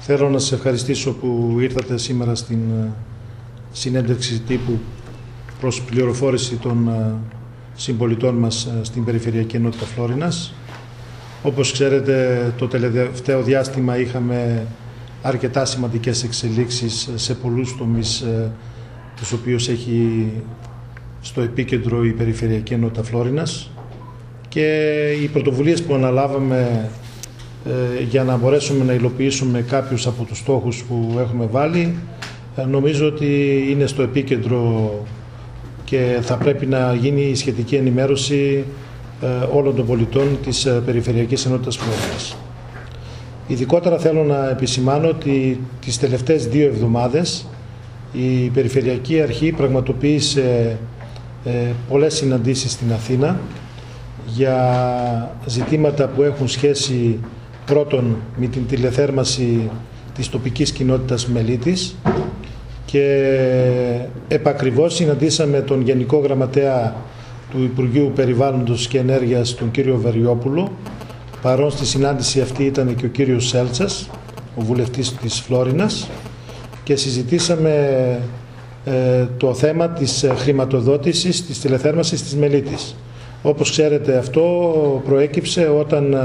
Θέλω να σας ευχαριστήσω που ήρθατε σήμερα στην συνέντευξη τύπου προς πληροφόρηση των συμπολιτών μας στην Περιφερειακή Ενότητα Φλόρινας. Όπως ξέρετε, το τελευταίο διάστημα είχαμε αρκετά σημαντικές εξελίξεις σε πολλούς τομείς τους οποίους έχει στο επίκεντρο η Περιφερειακή Ενότητα Φλόρινας, και οι πρωτοβουλίες που αναλάβαμε για να μπορέσουμε να υλοποιήσουμε κάποιους από τους στόχους που έχουμε βάλει, νομίζω ότι είναι στο επίκεντρο και θα πρέπει να γίνει η σχετική ενημέρωση όλων των πολιτών της Περιφερειακής Ενότητας Φλόρινας. Ειδικότερα θέλω να επισημάνω ότι τις τελευταίες 2 εβδομάδες η Περιφερειακή Αρχή πραγματοποίησε πολλές συναντήσεις στην Αθήνα για ζητήματα που έχουν σχέση πρώτον με την τηλεθέρμανση της τοπικής κοινότητας Μελίτης, και επακριβώς συναντήσαμε τον Γενικό Γραμματέα του Υπουργείου Περιβάλλοντος και Ενέργειας, τον κύριο Βεριόπουλο. Παρόν στη συνάντηση αυτή ήταν και ο κύριος Σέλτσας, ο βουλευτής της Φλόρινας, και συζητήσαμε το θέμα της χρηματοδότησης της τηλεθέρμανσης της Μελίτης. Όπως ξέρετε, αυτό προέκυψε όταν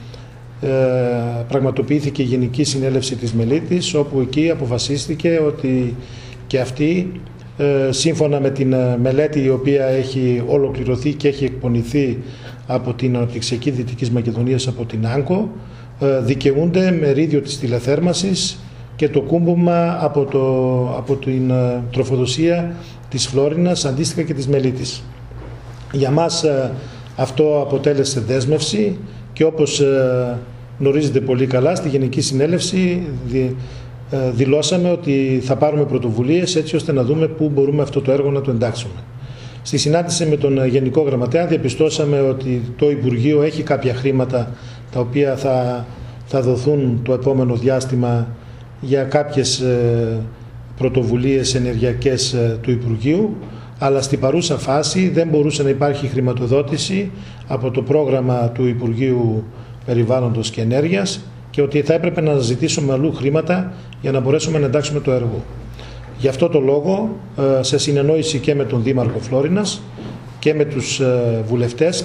πραγματοποιήθηκε η Γενική Συνέλευση της Μελίτης, όπου εκεί αποφασίστηκε ότι και αυτή, σύμφωνα με την μελέτη η οποία έχει ολοκληρωθεί και έχει εκπονηθεί από την Αναπτυξιακή Δυτικής Μακεδονίας, από την ΆΝΚΟ, δικαιούνται μερίδιο της τηλεθέρμανσης και το κούμπομα από την τροφοδοσία της Φλόρινας, αντίστοιχα και της Μελίτης. Για μας αυτό αποτέλεσε δέσμευση, και όπως γνωρίζετε πολύ καλά, στη Γενική Συνέλευση δηλώσαμε ότι θα πάρουμε πρωτοβουλίες έτσι ώστε να δούμε πού μπορούμε αυτό το έργο να το εντάξουμε. Στη συνάντηση με τον Γενικό Γραμματέα διαπιστώσαμε ότι το Υπουργείο έχει κάποια χρήματα τα οποία θα δοθούν το επόμενο διάστημα για κάποιες πρωτοβουλίες ενεργειακές του Υπουργείου, αλλά στην παρούσα φάση δεν μπορούσε να υπάρχει χρηματοδότηση από το πρόγραμμα του Υπουργείου Περιβάλλοντος και Ενέργειας, και ότι θα έπρεπε να ζητήσουμε αλλού χρήματα για να μπορέσουμε να εντάξουμε το έργο. Γι' αυτό το λόγο, σε συνεννόηση και με τον Δήμαρχο Φλόρινας και με τους βουλευτές,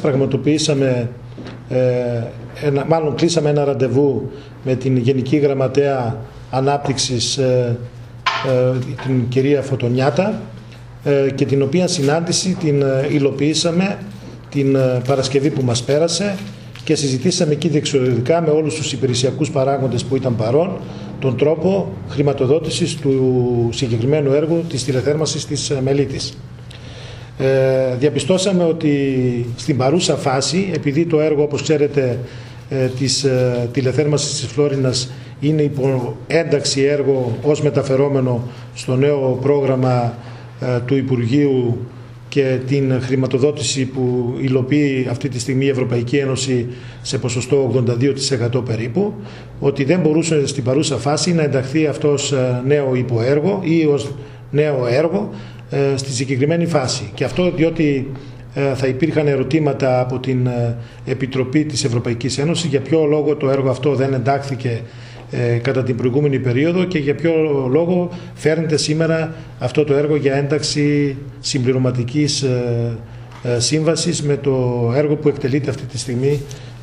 κλείσαμε ένα ραντεβού με την Γενική Γραμματέα Ανάπτυξης, την κυρία Φωτονιάτα, και την οποία συνάντηση την υλοποιήσαμε την Παρασκευή που μας πέρασε, και συζητήσαμε εκεί διεξοδικά με όλους τους υπηρεσιακούς παράγοντες που ήταν παρόν τον τρόπο χρηματοδότησης του συγκεκριμένου έργου της τηλεθέρμανσης της Μελίτης. Διαπιστώσαμε ότι στην παρούσα φάση, επειδή το έργο, όπως ξέρετε, της τηλεθέρμανσης της Φλόρινας είναι υπό ένταξη έργο ως μεταφερόμενο στο νέο πρόγραμμα του Υπουργείου και την χρηματοδότηση που υλοποιεί αυτή τη στιγμή η Ευρωπαϊκή Ένωση σε ποσοστό 82% περίπου, ότι δεν μπορούσε στην παρούσα φάση να ενταχθεί αυτός νέο υποέργο ή ως νέο έργο στη συγκεκριμένη φάση. Και αυτό διότι θα υπήρχαν ερωτήματα από την Επιτροπή της Ευρωπαϊκής Ένωσης για ποιο λόγο το έργο αυτό δεν εντάχθηκε κατά την προηγούμενη περίοδο και για ποιο λόγο φέρνεται σήμερα αυτό το έργο για ένταξη συμπληρωματικής σύμβασης με το έργο που εκτελείται αυτή τη στιγμή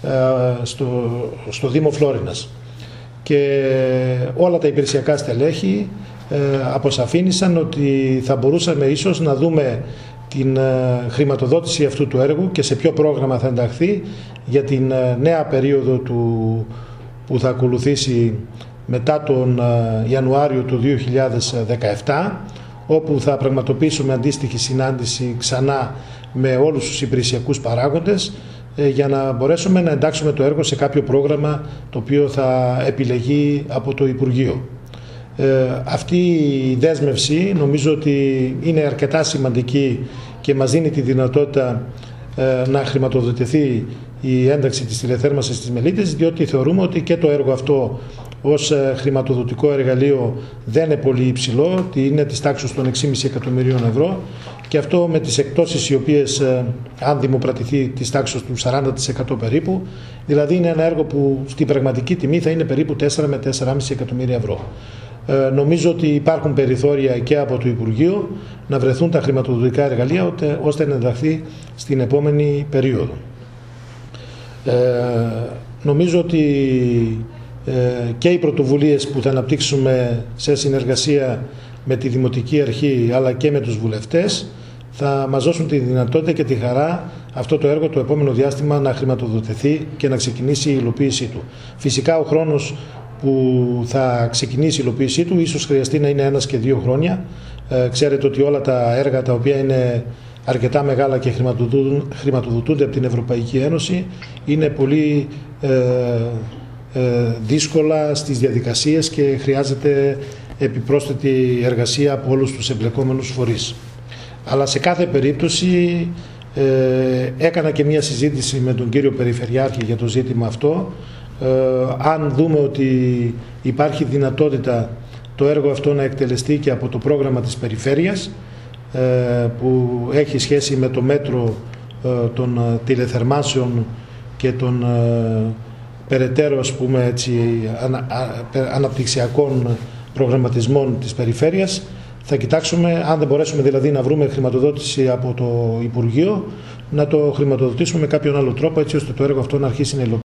στο Δήμο Φλόρινας. Και όλα τα υπηρεσιακά στελέχη αποσαφήνισαν ότι θα μπορούσαμε ίσως να δούμε την χρηματοδότηση αυτού του έργου και σε ποιο πρόγραμμα θα ενταχθεί για την νέα περίοδο που θα ακολουθήσει μετά τον Ιανουάριο του 2017, όπου θα πραγματοποιήσουμε αντίστοιχη συνάντηση ξανά με όλους τους υπηρεσιακούς παράγοντες για να μπορέσουμε να εντάξουμε το έργο σε κάποιο πρόγραμμα το οποίο θα επιλεγεί από το Υπουργείο. Αυτή η δέσμευση νομίζω ότι είναι αρκετά σημαντική και μας δίνει τη δυνατότητα να χρηματοδοτηθεί η ένταξη της τηλεθέρμανσης της Μελίτης, διότι θεωρούμε ότι και το έργο αυτό ως χρηματοδοτικό εργαλείο δεν είναι πολύ υψηλό, είναι της τάξης των 6,5 εκατομμυρίων ευρώ, και αυτό με τις εκπτώσεις οι οποίες, αν δημοπρατηθεί, της τάξης του 40% περίπου, δηλαδή είναι ένα έργο που στην πραγματική τιμή θα είναι περίπου 4 με 4,5 εκατομμύρια ευρώ. Νομίζω ότι υπάρχουν περιθώρια και από το Υπουργείο να βρεθούν τα χρηματοδοτικά εργαλεία ώστε να ενταχθεί στην επόμενη περίοδο. Νομίζω ότι και οι πρωτοβουλίες που θα αναπτύξουμε σε συνεργασία με τη Δημοτική Αρχή αλλά και με τους βουλευτές θα μας δώσουν τη δυνατότητα και τη χαρά αυτό το έργο το επόμενο διάστημα να χρηματοδοτηθεί και να ξεκινήσει η υλοποίησή του. Φυσικά ο χρόνος που θα ξεκινήσει η υλοποίησή του ίσως χρειαστεί να είναι 1 και 2 χρόνια. Ξέρετε ότι όλα τα έργα τα οποία είναι αρκετά μεγάλα και χρηματοδοτούνται από την Ευρωπαϊκή Ένωση είναι πολύ δύσκολα στις διαδικασίες και χρειάζεται επιπρόσθετη εργασία από όλους τους εμπλεκόμενους φορείς. Αλλά σε κάθε περίπτωση έκανα και μια συζήτηση με τον κύριο Περιφερειάρχη για το ζήτημα αυτό. Αν δούμε ότι υπάρχει δυνατότητα το έργο αυτό να εκτελεστεί και από το πρόγραμμα της Περιφέρειας, που έχει σχέση με το μέτρο των τηλεθερμάσεων και των περαιτέρω, ας πούμε έτσι, αναπτυξιακών προγραμματισμών της Περιφέρειας, θα κοιτάξουμε, αν δεν μπορέσουμε δηλαδή να βρούμε χρηματοδότηση από το Υπουργείο, να το χρηματοδοτήσουμε με κάποιον άλλο τρόπο, έτσι ώστε το έργο αυτό να αρχίσει να υλοποιείται.